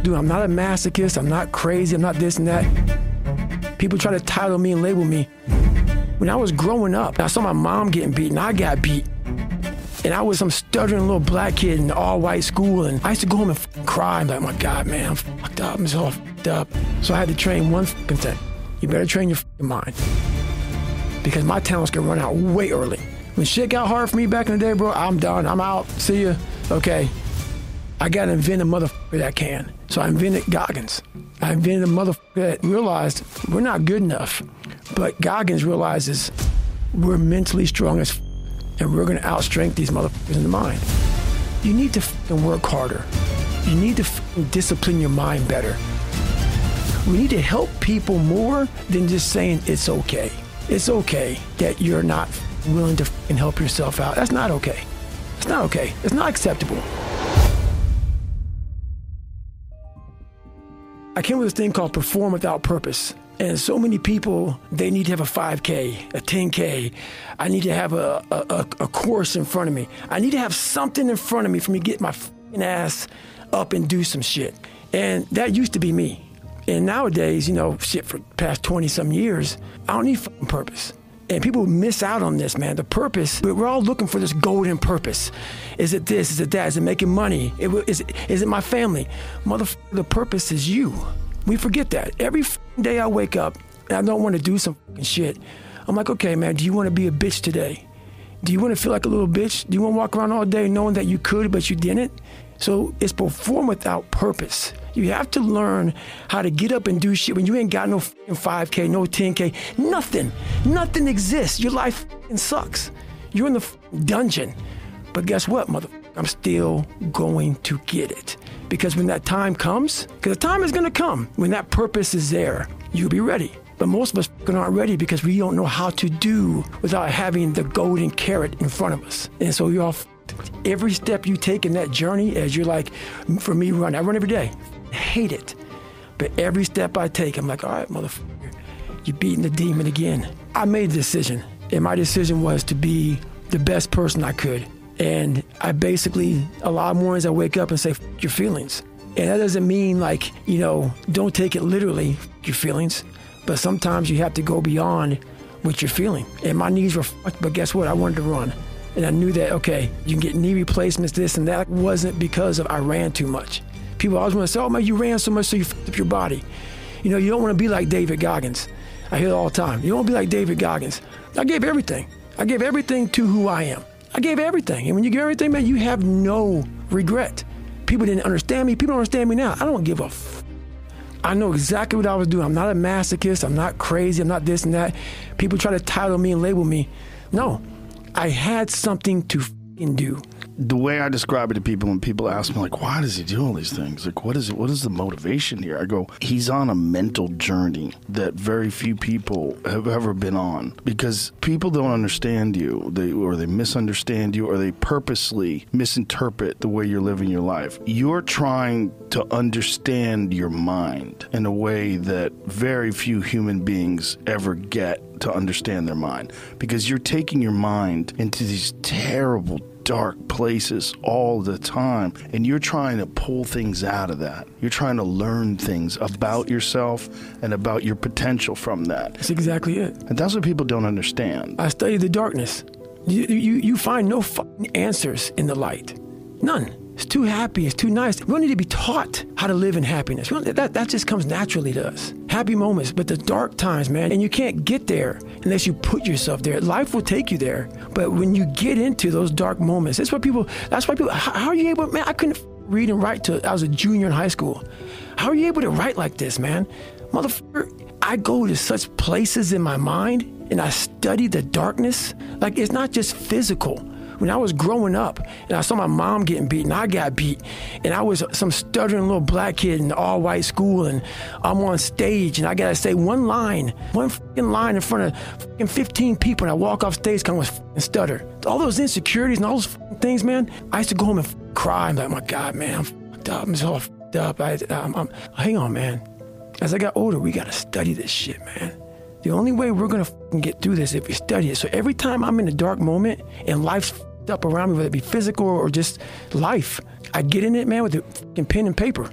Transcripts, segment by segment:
doing. I'm not a masochist. I'm not crazy. I'm not this and that. People try to title me and label me. When I was growing up, I saw my mom getting beaten. I got beat. And I was some stuttering little black kid in an all-white school. And I used to go home and cry. I'm like, oh my God, man, I'm fucked up. I'm so fucked up. So I had to train one thing. You better train your mind. Because my talents can run out way early. When shit got hard for me back in the day, bro, I'm done. I'm out. See ya. Okay. I got to invent a motherfucker that can. So I invented Goggins. I invented a motherfucker that realized we're not good enough. But Goggins realizes we're mentally strong as and we're going to outstrength these motherfuckers in the mind. You need to work harder. You need to discipline your mind better. We need to help people more than just saying it's okay. It's okay that you're not willing to help yourself out. That's not okay. It's not okay. It's not acceptable. I came with this thing called Perform Without Purpose. And so many people, they need to have a 5K, a 10K. I need to have a course in front of me. I need to have something in front of me for me to get my ass up and do some shit. And that used to be me. And nowadays, for the past 20-some years, I don't need purpose. And people miss out on this, man. The purpose, we're all looking for this golden purpose. Is it this? Is it that? Is it making money? Is it my family? Motherfucker, the purpose is you. We forget that. Every day I wake up and I don't want to do some shit. I'm like, okay, man, do you want to be a bitch today? Do you want to feel like a little bitch? Do you want to walk around all day knowing that you could, but you didn't? So it's perform without purpose. You have to learn how to get up and do shit when you ain't got no 5K, no 10K, nothing. Nothing exists. Your life sucks. You're in the dungeon. But guess what, motherfucker? I'm still going to get it. Because when that time comes, because the time is going to come, when that purpose is there, you'll be ready. But most of us aren't ready because we don't know how to do without having the golden carrot in front of us. And so you're all every step you take in that journey, as you're like, for me, I run every day. I hate it. But every step I take, I'm like, all right, motherfucker, you're beating the demon again. I made a decision, and my decision was to be the best person I could. And I basically, a lot of mornings I wake up and say, your feelings. And that doesn't mean like, don't take it literally, your feelings. But sometimes you have to go beyond what you're feeling. And my knees were fucked, but guess what? I wanted to run. And I knew that, okay, you can get knee replacements, this and that. It wasn't because of I ran too much. People always want to say, oh man, you ran so much so you fucked up your body. You don't want to be like David Goggins. I hear it all the time. You don't want to be like David Goggins. I gave everything. I gave everything to who I am. I gave everything. And when you give everything, man, you have no regret. People didn't understand me. People don't understand me now. I don't give a I know exactly what I was doing. I'm not a masochist. I'm not crazy. I'm not this and that. People try to title me and label me. No, I had something to do. The way I describe it to people when people ask me, like, why does he do all these things? Like, what is the motivation here? I go, he's on a mental journey that very few people have ever been on, because people don't understand you, or they misunderstand you, or they purposely misinterpret the way you're living your life. You're trying to understand your mind in a way that very few human beings ever get to understand their mind, because you're taking your mind into these terrible, dark places all the time, and you're trying to pull things out of that. You're trying to learn things about yourself and about your potential from that. That's exactly it. And that's what people don't understand. I study the darkness. You find no fucking answers in the light. None. It's too happy. It's too nice. We don't need to be taught how to live in happiness. That just comes naturally to us. Happy moments, but the dark times, man, and you can't get there unless you put yourself there. Life will take you there. But when you get into those dark moments, that's why people, how are you able, man, I couldn't read and write till I was a junior in high school. How are you able to write like this, man? Motherfucker, I go to such places in my mind and I study the darkness. Like, it's not just physical. When I was growing up and I saw my mom getting beaten, I got beat. And I was some stuttering little black kid in an all-white school, and I'm on stage and I gotta say one fucking line in front of fucking 15 people, and I walk off stage kind of fucking stutter. All those insecurities and all those fucking things, man, I used to go home and cry. I'm like, my God, man, I'm fucked up. I'm so fucked up. Hang on, man. As I got older, we gotta study this shit, man. The only way we're gonna fucking get through this is if we study it. So every time I'm in a dark moment and life's fucked up around me, whether it be physical or just life, I get in it, man, with a fucking pen and paper.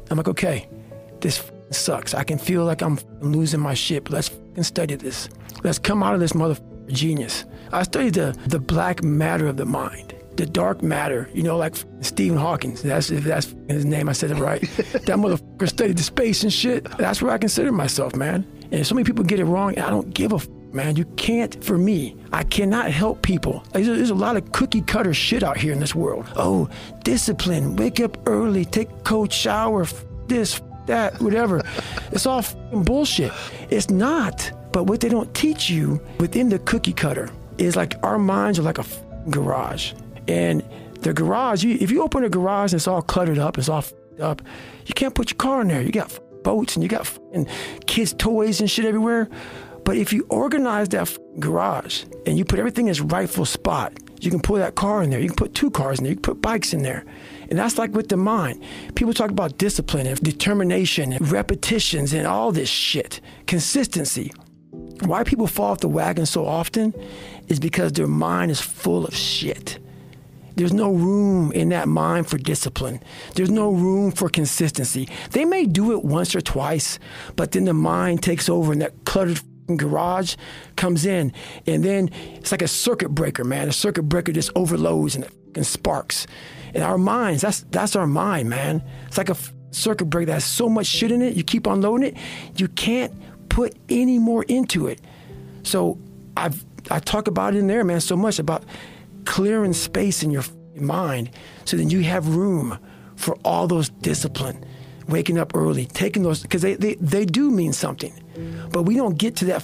I'm like, okay, this sucks. I can feel like I'm losing my shit, but let's study this. Let's come out of this motherfucker genius. I studied the black matter of the mind, the dark matter, like Stephen Hawking. If that's his name, I said it right. That motherfucker studied the space and shit. That's where I consider myself, man. And so many people get it wrong, and I don't give a man. You can't, for me, I cannot help people. There's a lot of cookie cutter shit out here in this world. Oh, discipline, wake up early, take a cold shower, this, that, whatever. It's all bullshit. It's not. But what they don't teach you within the cookie cutter is like our minds are like a garage. And the garage, if you open a garage and it's all cluttered up, it's all up, you can't put your car in there. You got boats and you got kids' toys and shit everywhere. But if you organize that garage and you put everything in its rightful spot, you can put that car in there. You can put 2 cars in there. You can put bikes in there. And that's like with the mind. People talk about discipline and determination and repetitions and all this shit. Consistency. Why people fall off the wagon so often is because their mind is full of shit. There's no room in that mind for discipline. There's no room for consistency. They may do it once or twice, but then the mind takes over and that cluttered garage comes in, and then it's like a circuit breaker, man. A circuit breaker just overloads and it sparks. And our minds, that's our mind, man. It's like a circuit breaker that has so much shit in it, you keep on loading it, you can't put any more into it. So I talk about it in there, man, so much about clearing space in your mind so then you have room for all those discipline, waking up early, taking those, because they do mean something. But we don't get to that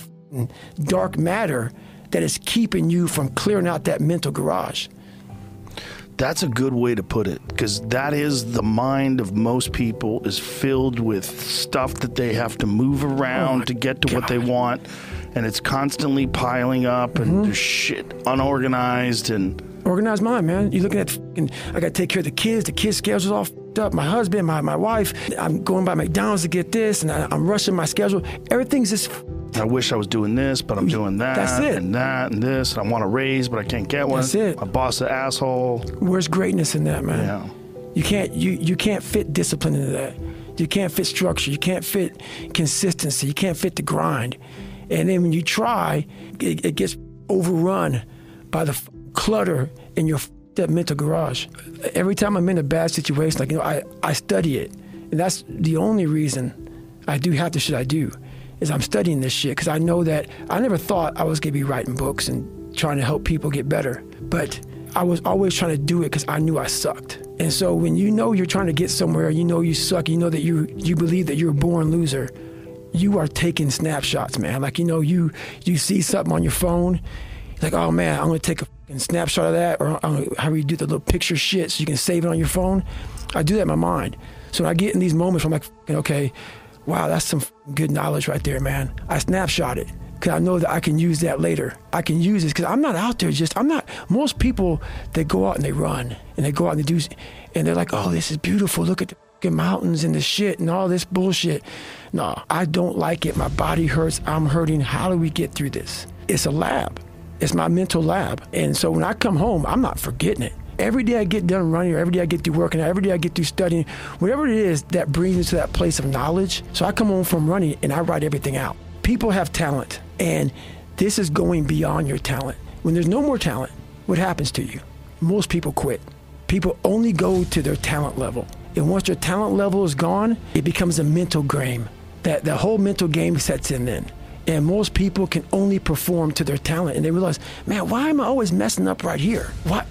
dark matter that is keeping you from clearing out that mental garage. That's a good way to put it, because that is the mind of most people, is filled with stuff that they have to move around to get to what they want, and it's constantly piling up, and there's shit unorganized. And organized mind, man. You're looking at I got to take care of the kids schedule's all f***ed up, my husband, my wife, I'm going by McDonald's to get this, and I'm rushing my schedule. Everything's just I wish I was doing this, but I'm doing that. That's it. And that and this. And I want a raise, but I can't get one. That's it. My boss is an asshole. Where's greatness in that, man? Yeah. You can't fit discipline into that. You can't fit structure. You can't fit consistency. You can't fit the grind. And then when you try, it gets overrun by the clutter in your that mental garage. Every time I'm in a bad situation, I study it. And that's the only reason I do half the shit I do. Is I'm studying this shit because I know that I never thought I was going to be writing books and trying to help people get better. But I was always trying to do it because I knew I sucked. And so when you know you're trying to get somewhere, you know you suck, you know that you believe that you're a born loser, you are taking snapshots, man. Like, you see something on your phone, like, oh man, I'm going to take a fucking snapshot of that, or how you do the little picture shit so you can save it on your phone. I do that in my mind. So when I get in these moments where I'm like, okay, wow, that's some good knowledge right there, man. I snapshot it because I know that I can use that later. I can use this because I'm not out there most people, they go out and they run and they go out and they do, and they're like, oh, this is beautiful. Look at the fucking mountains and the shit and all this bullshit. No, I don't like it. My body hurts. I'm hurting. How do we get through this? It's a lab. It's my mental lab. And so when I come home, I'm not forgetting it. Every day I get done running, or every day I get through working out, every day I get through studying, whatever it is that brings me to that place of knowledge. So I come home from running and I write everything out. People have talent, and this is going beyond your talent. When there's no more talent, what happens to you? Most people quit. People only go to their talent level. And once their talent level is gone, it becomes a mental game. That the whole mental game sets in then. And most people can only perform to their talent, and they realize, man, why am I always messing up right here?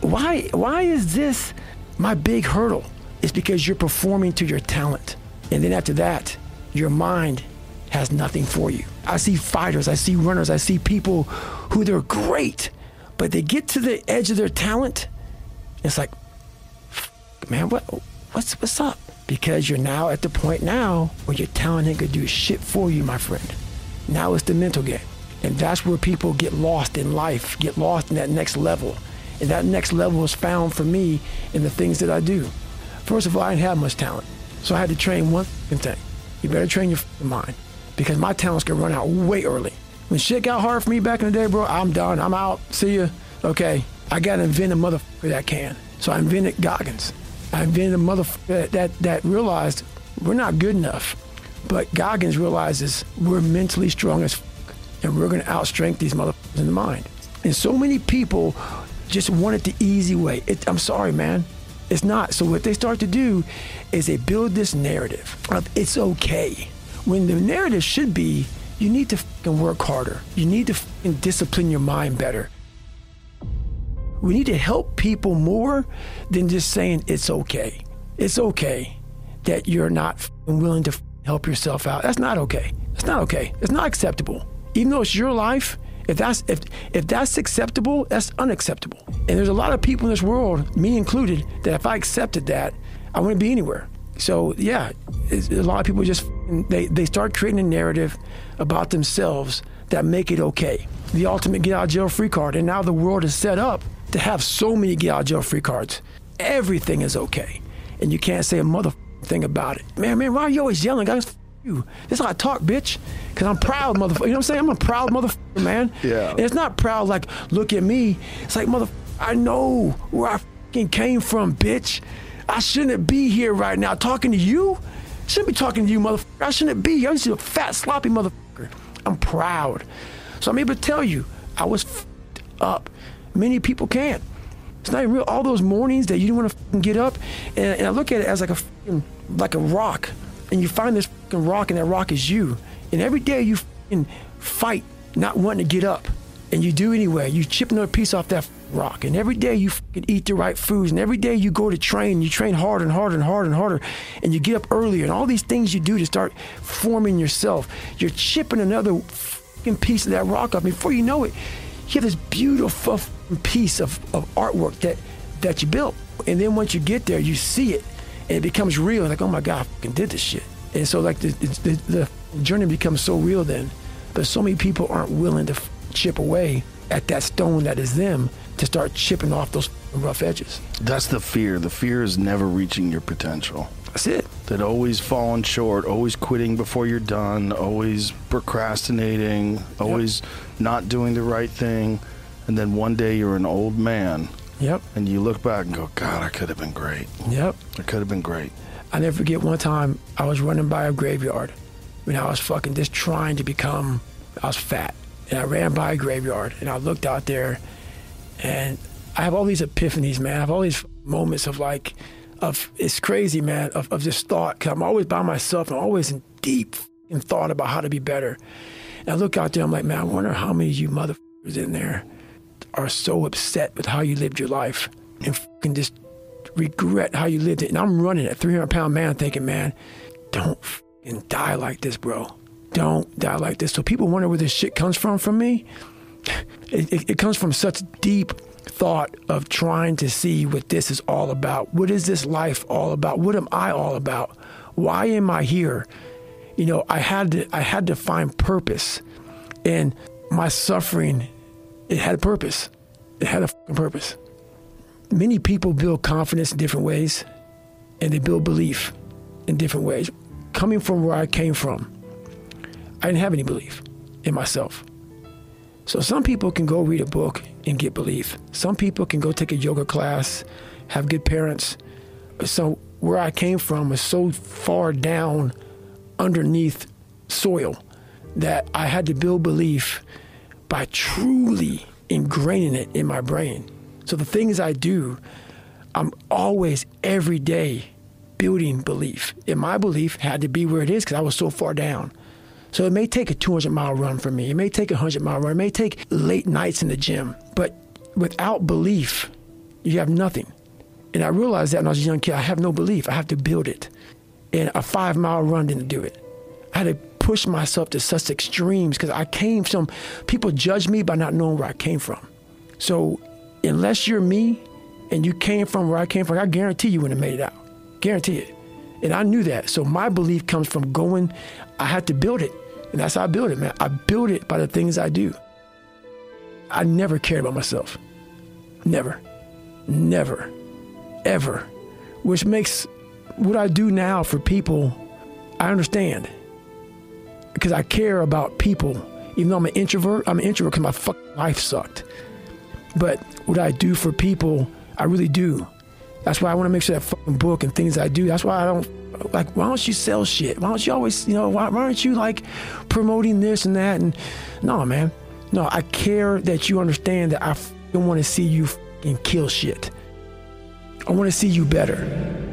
Why is this my big hurdle? It's because you're performing to your talent. And then after that, your mind has nothing for you. I see fighters, I see runners, I see people who they're great, but they get to the edge of their talent. It's like, man, what's up? Because you're now at the point now where your talent ain't gonna do shit for you, my friend. Now it's the mental game. And that's where people get lost in life, get lost in that next level. And that next level is found for me in the things that I do. First of all, I didn't have much talent. So I had to train one thing. You better train your mind. Because my talents can run out way early. When shit got hard for me back in the day, bro, I'm done. I'm out. See ya. Okay. I got to invent a motherfucker that can. So I invented Goggins. I invented a motherfucker that realized We're not good enough. But Goggins realizes we're mentally strong as and we're going to outstrength these motherfuckers in the mind. And so many people just want it the easy way. I'm sorry, man. It's not. So what they start to do is they build this narrative of it's okay. When the narrative should be, you need to fucking work harder. You need to fucking discipline your mind better. We need to help people more than just saying it's okay. It's okay that you're not fucking willing to help yourself out. That's not okay. That's not okay. It's not acceptable. Even though it's your life, if that's acceptable, that's unacceptable. And there's a lot of people in this world, me included, that if I accepted that, I wouldn't be anywhere. So yeah, a lot of people just, they start creating a narrative about themselves that make it okay. The ultimate get out of jail free card. And now the world is set up to have so many get out of jail free cards. Everything is okay. And you can't say a motherfucking thing about it. Man, why are you always yelling? Guys, you. This is how I talk, bitch. Because I'm proud, motherfucker. You know what I'm saying? I'm a proud motherfucker, man. Yeah. And it's not proud like, look at me. It's like, motherfucker, I know where I fucking came from, bitch. I shouldn't be here right now talking to you. I shouldn't be talking to you, motherfucker. I shouldn't be here. I'm just a fat, sloppy motherfucker. I'm proud. So I'm able to tell you, I was fucked up. Many people can't. It's not even real. All those mornings that you didn't want to fucking get up, and I look at it as like a rock. And you find this fucking rock, and that rock is you. And every day you fucking fight not wanting to get up. And you do anyway. You chip another piece off that rock. And every day you fucking eat the right foods. And every day you go to train. You train harder and harder and harder and harder. And you get up earlier. And all these things you do to start forming yourself. You're chipping another fucking piece of that rock up. Before you know it, you have this beautiful piece of artwork that you built. And then once you get there, you see it. And it becomes real. Like, oh my God, I fucking did this shit. And so like the journey becomes so real then. But so many people aren't willing to chip away at that stone that is them to start chipping off those rough edges. That's the fear. The fear is never reaching your potential. That's it. That always falling short, always quitting before you're done, always procrastinating, always not doing the right thing. And then one day you're an old man. Yep. And you look back and go, God, I could have been great. Yep. I could have been great. I never forget one time I was running by a graveyard when I was fucking just trying to become, I was fat. And I ran by a graveyard and I looked out there and I have all these epiphanies, man. I have all these moments of like, it's crazy, man, of just thought. Cause I'm always by myself. I'm always in deep thought about how to be better. And I look out there, I'm like, man, I wonder how many of you motherfuckers in there are so upset with how you lived your life and fucking just regret how you lived it. And I'm running a 300-pound man thinking, man, don't fucking die like this, bro. Don't die like this. So people wonder where this shit comes from me. It comes from such deep thought of trying to see what this is all about. What is this life all about? What am I all about? Why am I here? You know, I had to find purpose. And my suffering, it had a purpose. It had a fucking purpose. Many people build confidence in different ways, and they build belief in different ways. Coming from where I came from, I didn't have any belief in myself. So some people can go read a book and get belief. Some people can go take a yoga class, have good parents. So where I came from was so far down underneath soil that I had to build belief by truly ingraining it in my brain. So the things I do, I'm always, every day, building belief. And my belief had to be where it is because I was so far down. So it may take a 200-mile run for me. It may take a 100-mile run. It may take late nights in the gym. But without belief, you have nothing. And I realized that when I was a young kid, I have no belief. I have to build it. And a 5-mile run didn't do it. I had to push myself to such extremes because I came from, people judge me by not knowing where I came from. So unless you're me and you came from where I came from, I guarantee you wouldn't have made it out. Guarantee it. And I knew that. So my belief comes from going, I had to build it. And that's how I build it, man. I build it by the things I do. I never cared about myself. Never. Never. Ever. Which makes what I do now for people, I understand. Because I care about people. Even though I'm an introvert because my fucking life sucked. But what I do for people, I really do. That's why I want to make sure that fucking book and things I do, that's why I don't Like, why don't you sell shit? Why don't you always, why aren't you like promoting this and that? And no, man. No, I care that you understand that I want to see you fucking kill shit. I want to see you better.